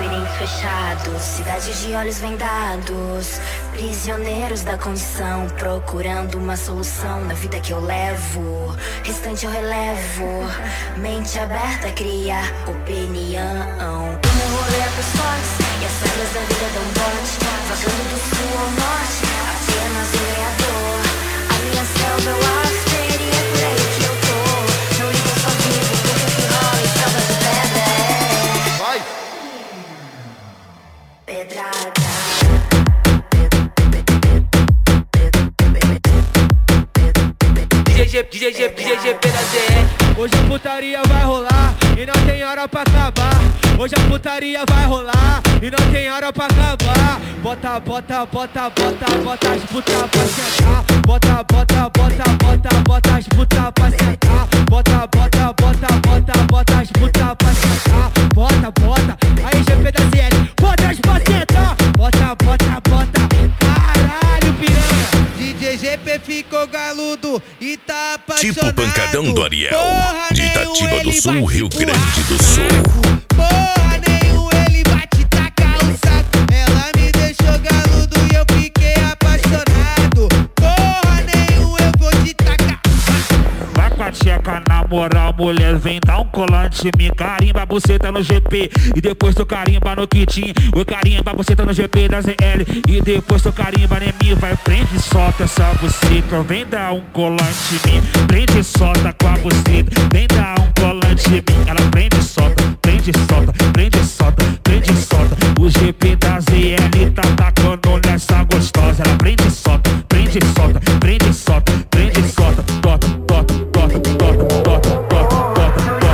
labirintos fechados, cidades de olhos vendados, prisioneiros da condição, procurando uma solução na vida que eu levo. Restante eu relevo, mente aberta cria opinião. O meu rolê é pros fortes e as regras da vida dão bote, vagando do sul ao norte, apenas um ganhador. A minha selva é o after e é por aí que eu tô. Não ligo, eu só vivo, porque o que rola em selva de pedra é... Vai! Pedrada. DJ PDZ. Hoje a putaria vai rolar e não tem hora pra acabar. Hoje a putaria vai rolar e não tem hora pra acabar. Bota, bota, bota, bota, bota as puta pra sentar. Bota, bota, bota, bota, bota as puta pra sentar. Bota, bota, bota, bota, bota as puta pra sentar. Bota, bota, aí GP da ZL, bota as pra sentar. Bota, bota, bota, caralho piranha. DJ GP ficou galudo e tá apaixonado. Tipo pancadão do Ariel, de Itatiba do Sul, Rio Grande do Sul. Porra nenhum, ele vai te tacar o saco. Ela me deixou galudo e eu fiquei apaixonado. Porra nenhum, eu vou te tacar o saco. Vai com a tcheca na moral, mulher, vem dar um colante. Me carimba, buceta no GP e depois tu carimba no Kitin. O carimba, buceta no GP da ZL e depois tu carimba em mim. Vai, prende e solta essa buceta. Vem dar um colante em mim. Prende e solta com a buceta. Vem dar um colante em mim. Ela prende e solta, prende e solta, prende e solta, prende e solta. O GP da ZL tá tacando nessa gostosa. Ela prende e solta, prende e solta, prende e solta, prende e solta. Tota, tota, tota, tota, tota, tota, tota,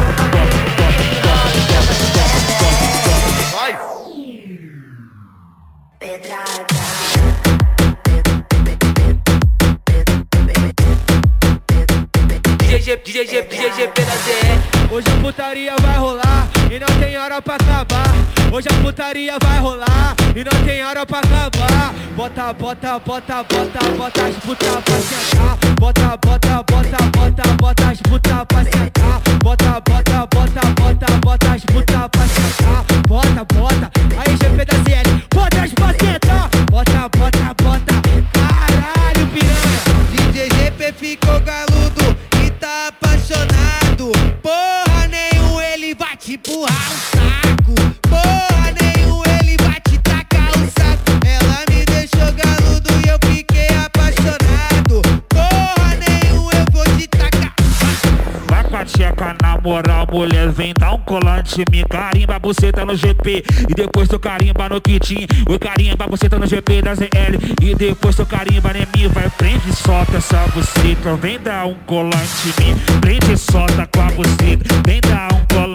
vai! Pedrada. DJ PDZ. Hoje a putaria vai rolar e não tem hora pra acabar. Hoje a putaria vai rolar e não tem hora pra acabar. Bota, bota, bota, bota, bota as puta pra sentar. Bota, bota, bota, bota, bota as puta pra sentar. Bota, bota, bota, bota, bota as puta pra sentar. Bota, bota, aí GP da ZL, bota as pra sentar. Bota, bota, bota, caralho piranha. DJ GP ficou galudo e tá apaixonado. Porra nenhum, ele vai te empurrar o saco. Porra nenhum, ele vai te tacar o saco. Ela me deixou galudo e eu fiquei apaixonado. Porra nenhum, eu vou te tacar o saco. Vai com a tcheca na moral, mulher, vem dar um colante. Me carimba, buceta no GP e depois tu carimba no Kitin. O carimba, buceta no GP da ZL e depois tu carimba em mim. Vai, prende e solta essa buceta. Vem dar um colante em mim. Prende e solta com a buceta. Vem dar um colante.